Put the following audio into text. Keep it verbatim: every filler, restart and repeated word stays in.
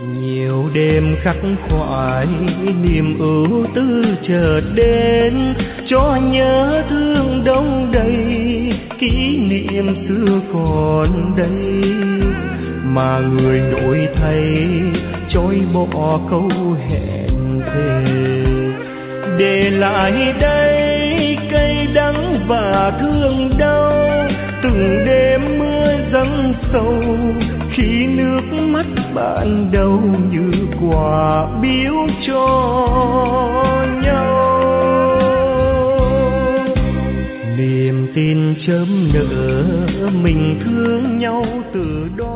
Nhiều đêm khắc khoải niềm ưu tư chợt đến, cho nhớ thương đông đầy, kỷ niệm xưa còn đây. Mà người đổi thay trôi bỏ câu hẹn thề, để lại đây cay đắng và thương đau. Từng đêm mưa giăng sâu, khi nước mắt bạn đâu như quà biếu cho nhau. Niềm tin chớm nở, mình thương nhau từ đó.